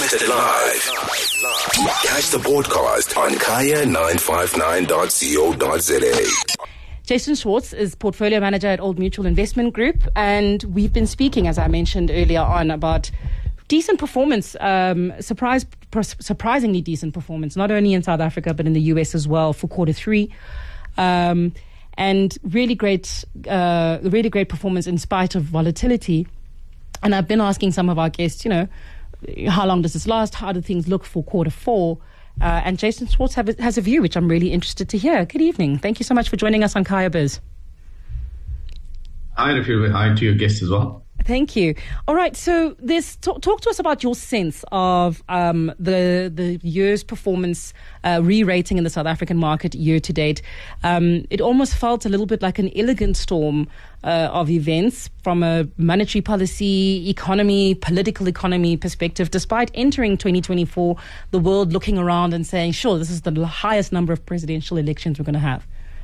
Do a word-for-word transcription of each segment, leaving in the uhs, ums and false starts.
Broadcasted live. Catch the podcast on kaya nine five nine dot co dot za. Jason Schwartz is Portfolio Manager at Old Mutual Investment Group, and we've been speaking, as I mentioned earlier on, about decent performance, um, surprise, pr- surprisingly decent performance, not only in South Africa but in the U S as well for quarter three. Um, and really great, uh, really great performance in spite of volatility. And I've been asking some of our guests, you know, how long does this last? How do things look for quarter four? Uh, and Jason Schwartz have, has a view, which I'm really interested to hear. Good evening. Thank you so much for joining us on Kaya Biz. Hi, Raffi. Hi to your guests as well. Thank you. All right. So this talk, talk to us about your sense of um, the the year's performance uh, re-rating in the South African market year to date. Um, it almost felt a little bit like an elegant storm uh, of events from a monetary policy, economy, political economy perspective, despite entering twenty twenty-four, the world looking around and saying, sure, this is the highest number of presidential elections we're going to have.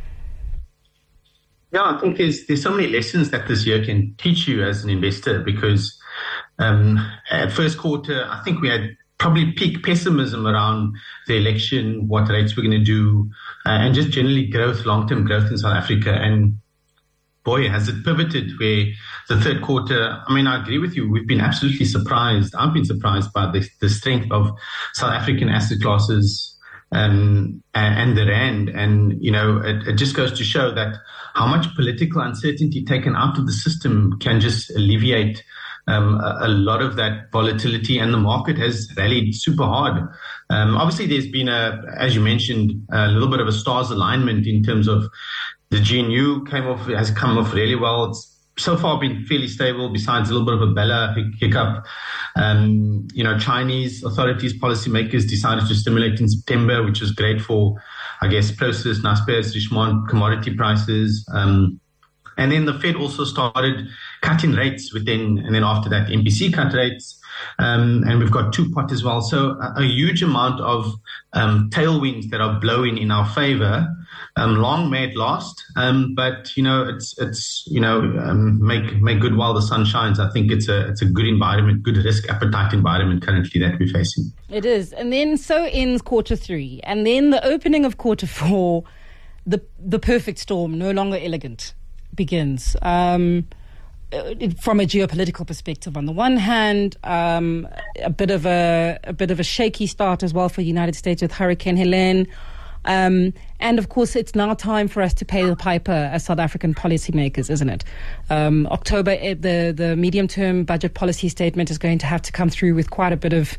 Yeah, I think there's there's so many lessons that this year can teach you as an investor, because um, at first quarter, I think we had probably peak pessimism around the election, what rates we're going to do, uh, and just generally growth, long-term growth in South Africa. And boy, has it pivoted where the third quarter, I mean, I agree with you. We've been absolutely surprised. I've been surprised by the, the strength of South African asset classes Um, and the rand. And, you know, it, it just goes to show that how much political uncertainty taken out of the system can just alleviate um, a, a lot of that volatility. And the market has rallied super hard. Um, obviously, there's been, a, as you mentioned, a little bit of a stars alignment in terms of the G N U came off, has come off really well. It's so far been fairly stable, besides a little bit of a Bella hiccup. Um, you know, Chinese authorities, policymakers decided to stimulate in September, which was great for, I guess, Prosus, Naspers, Richemont commodity prices. Um, and then the Fed also started cutting rates within, and then after that, M P C cut rates. Um, and we've got two pot as well. So a, a huge amount of um, tailwinds that are blowing in our favor. Um, long may it last, um, but you know it's it's you know um, make make good while the sun shines. I think it's a it's a good environment, good risk appetite environment currently that we're facing. It is, and then so ends quarter three, and then the opening of quarter four, the the perfect storm, no longer elegant, begins. Um, From a geopolitical perspective, on the one hand, um, a bit of a a bit of a shaky start as well for the United States with Hurricane Helene. Um, and of course, it's now time for us to pay the piper as South African policymakers, isn't it? Um, October, the, the medium-term budget policy statement is going to have to come through with quite a bit of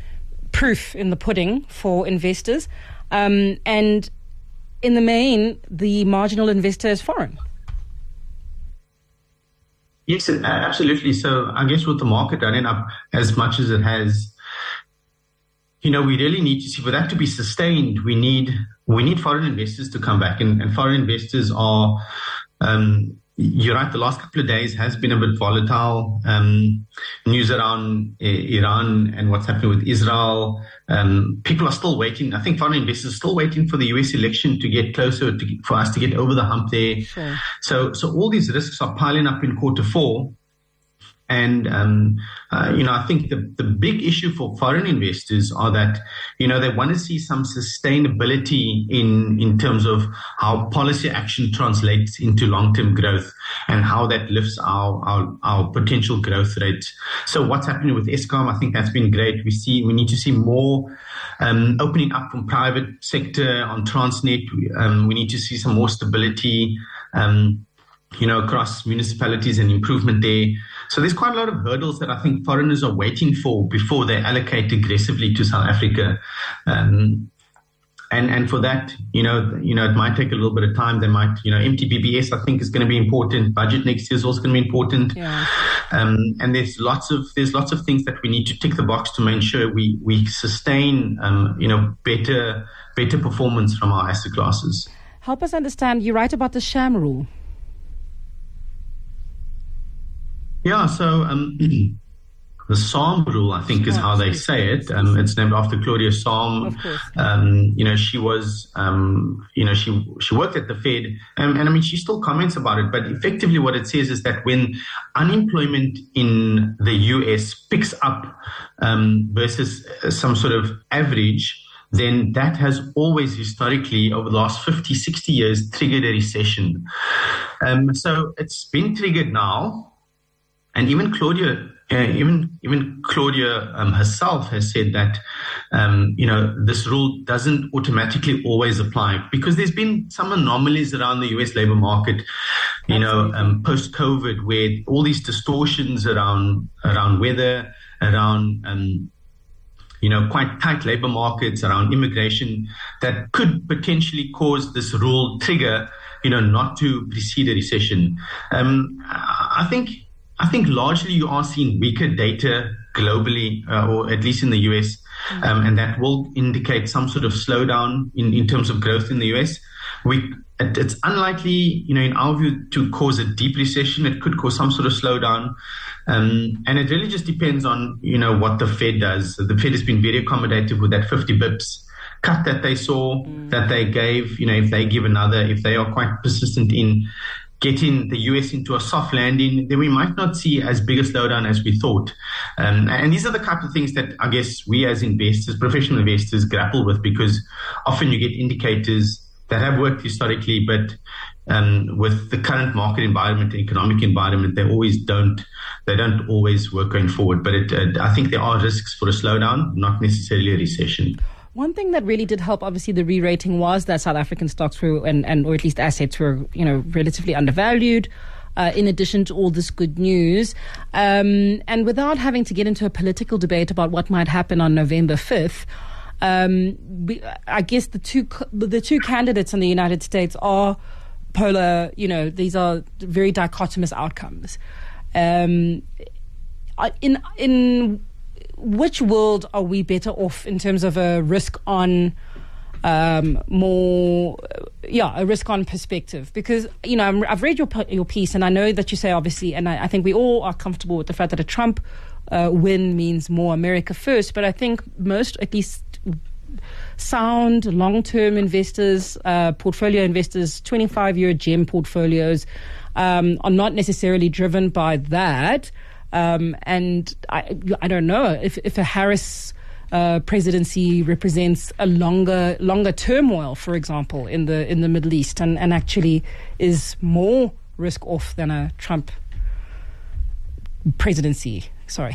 proof in the pudding for investors. Um, and in the main, the marginal investor is foreign. Yes, absolutely. So I guess with the market running up as much as it has, you know, we really need to see, for that to be sustained, we need we need foreign investors to come back. And, and foreign investors are, um, you're right, the last couple of days has been a bit volatile. Um, news around uh, Iran and what's happening with Israel. Um, people are still waiting. I think foreign investors are still waiting for the U S election to get closer, to, for us to get over the hump there. Sure. So, so all these risks are piling up in quarter four. And, um, uh, you know, I think the, the big issue for foreign investors are that, you know, they want to see some sustainability in, in terms of how policy action translates into long-term growth and how that lifts our, our, our potential growth rates. So what's happening with Eskom, I think that's been great. We see, we need to see more, um, opening up from private sector on Transnet. Um, we need to see some more stability, um, you know, across municipalities and improvement there. So there's quite a lot of hurdles that I think foreigners are waiting for before they allocate aggressively to South Africa. Um, and, and for that, you know, you know, it might take a little bit of time. They might, you know, M T B B S, I think, is going to be important. Budget next year is also going to be important. Yeah. Um, and there's lots of, there's lots of things that we need to tick the box to make sure we, we sustain, um, you know, better, better performance from our asset classes. Help us understand, you write about the sham rule. Yeah, so um, the Sahm rule, I think, is how they say it. Um, it's named after Claudia Sahm. Of course. Um, you know, she was, um, you know, she she worked at the Fed, um, and I mean, she still comments about it. But effectively, what it says is that when unemployment in the U S picks up um, versus some sort of average, then that has always historically over the last fifty, sixty years triggered a recession. Um, so it's been triggered now. And even Claudia, uh, even even Claudia um, herself has said that, um, you know, this rule doesn't automatically always apply because there's been some anomalies around the U S labor market, you know, um, post-COVID, where all these distortions around around weather, around um, you know, quite tight labor markets, around immigration, that could potentially cause this rule trigger, you know, not to precede a recession. Um, I think, I think largely you are seeing weaker data globally, uh, or at least in the U S, um, and that will indicate some sort of slowdown in, in terms of growth in the U S. We, it, it's unlikely, you know, in our view, to cause a deep recession. It could cause some sort of slowdown. Um, and it really just depends on, you know, what the Fed does. The Fed has been very accommodative with that fifty bips cut that they saw, mm. that they gave. You know, if they give another, if they are quite persistent in getting the U S into a soft landing, then we might not see as big a slowdown as we thought. Um, and these are the type of things that I guess we as investors, professional investors, grapple with, because often you get indicators that have worked historically, but um, with the current market environment and economic environment, they always don't, they don't always work going forward. But it, uh, I think there are risks for a slowdown, not necessarily a recession. One thing that really did help, obviously, the re-rating was that South African stocks were, and, and or at least assets were, you know, relatively undervalued. Uh, in addition to all this good news, um, and without having to get into a political debate about what might happen on November fifth. Um, we, I guess the two the two candidates in the United States are polar. You know, these are very dichotomous outcomes. Um, in in which world are we better off in terms of a risk on um, more, yeah, a risk on perspective? Because, you know, I'm, I've read your your piece, and I know that you say, obviously, and I, I think we all are comfortable with the fact that a Trump uh, win means more America first. But I think most, at least sound long-term investors, uh, portfolio investors, twenty-five-year GEM portfolios, um, are not necessarily driven by that. Um, and I, I don't know if, if a Harris uh, presidency represents a longer longer turmoil, for example, in the in the Middle East, and, and actually is more risk off than a Trump presidency. Sorry.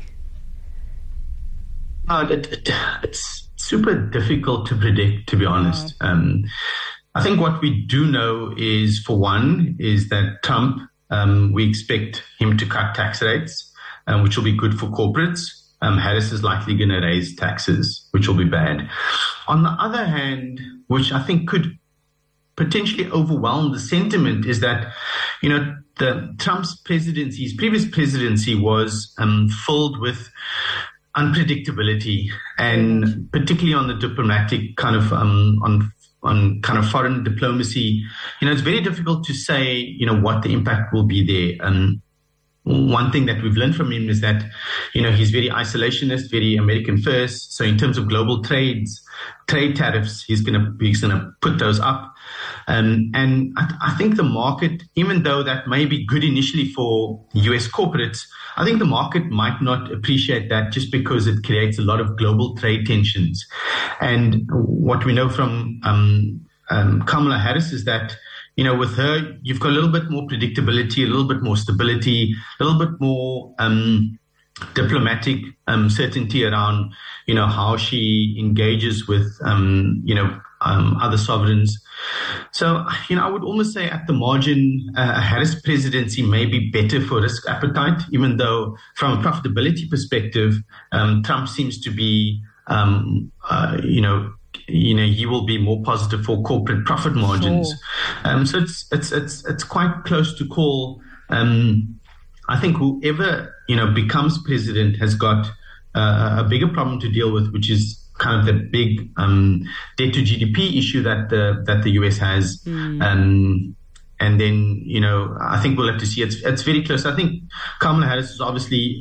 Uh, it, it, it's super difficult to predict, to be honest. Yeah. Um, I think what we do know is, for one, is that Trump, um, we expect him to cut tax rates, um, which will be good for corporates. Um, Harris is likely going to raise taxes, which will be bad. On the other hand, which I think could potentially overwhelm the sentiment, is that, you know, the Trump's presidency, his previous presidency was um, filled with unpredictability, and particularly on the diplomatic kind of um, on on kind of foreign diplomacy, you know, it's very difficult to say, you know, what the impact will be there. Um, one thing that we've learned from him is that, you know, he's very isolationist, very American first. So in terms of global trades, trade tariffs, he's gonna he's gonna put those up. Um, and I, I think the market, even though that may be good initially for U S corporates, I think the market might not appreciate that, just because it creates a lot of global trade tensions. And what we know from um, um, Kamala Harris is that, you know, with her, you've got a little bit more predictability, a little bit more stability, a little bit more um, diplomatic um, certainty around, you know, how she engages with, um, you know, um, other sovereigns. So, you know, I would almost say at the margin, uh, a Harris presidency may be better for risk appetite, even though from a profitability perspective, um, Trump seems to be, um, uh, you know, you know, he will be more positive for corporate profit margins. Sure. Um, so it's, it's, it's, it's quite close to call. Um, I think whoever, you know, becomes president has got uh, a bigger problem to deal with, which is kind of the big um, debt to G D P issue that the that the U S has. Mm. Um, and then, you know, I think we'll have to see. It's it's very close. I think Kamala Harris is obviously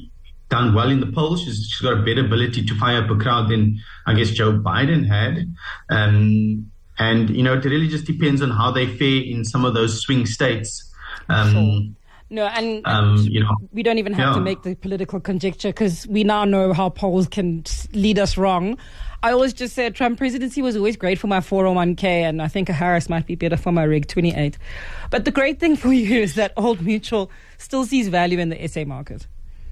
done well in the polls. She's, she's got a better ability to fire up a crowd than, I guess, Joe Biden had. Um, and, you know, it really just depends on how they fare in some of those swing states. Um, sure. No, and, um, and you know, we don't even have yeah. to make the political conjecture because we now know how polls can lead us wrong. I always just said Trump presidency was always great for my four oh one k, and I think a Harris might be better for my Reg twenty-eight. But the great thing for you is that Old Mutual still sees value in the S A market.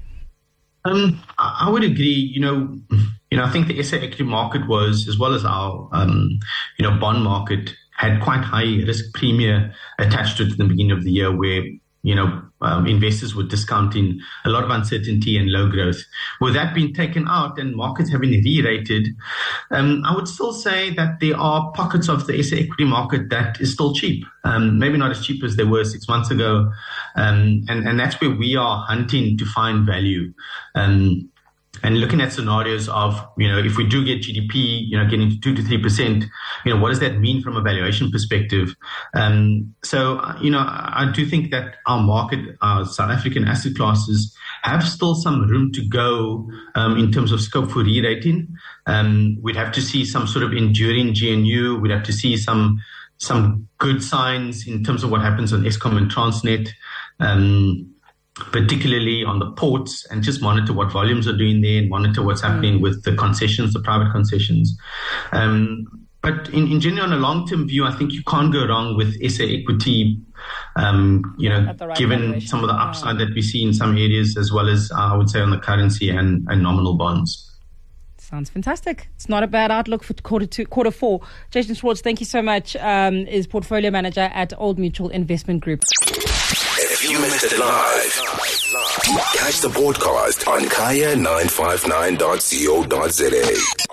Um, I would agree. You know, you know, I think the S A equity market was, as well as our, um, you know, bond market, had quite high risk premium attached to it at the beginning of the year, where you know um, investors were discounting a lot of uncertainty and low growth. With that being taken out and markets having re-rated, um, I would still say that there are pockets of the S A equity market that is still cheap. Um, maybe not as cheap as they were six months ago. Um, and, and that's where we are hunting to find value. Um, and looking at scenarios of, you know, if we do get G D P, you know, getting to two to three percent, you know, what does that mean from a valuation perspective? Um, so, you know, I do think that our market, our South African asset classes have still some room to go um, in terms of scope for re-rating. Um, we'd have to see some sort of enduring G N U. We'd have to see some some good signs in terms of what happens on Eskom and Transnet. Um, particularly on the ports, and just monitor what volumes are doing there and monitor what's happening with the concessions, the private concessions. Um, but in, in general, on a long-term view, I think you can't go wrong with S A equity, um, you know, right given valuation. Some of the upside yeah. that we see in some areas, as well as, uh, I would say, on the currency and, and nominal bonds. Sounds fantastic. It's not a bad outlook for quarter two, quarter four. Jason Schwartz, thank you so much, um, is portfolio manager at Old Mutual Investment Group. If you missed it live, catch the podcast on kaya nine five nine dot co dot za.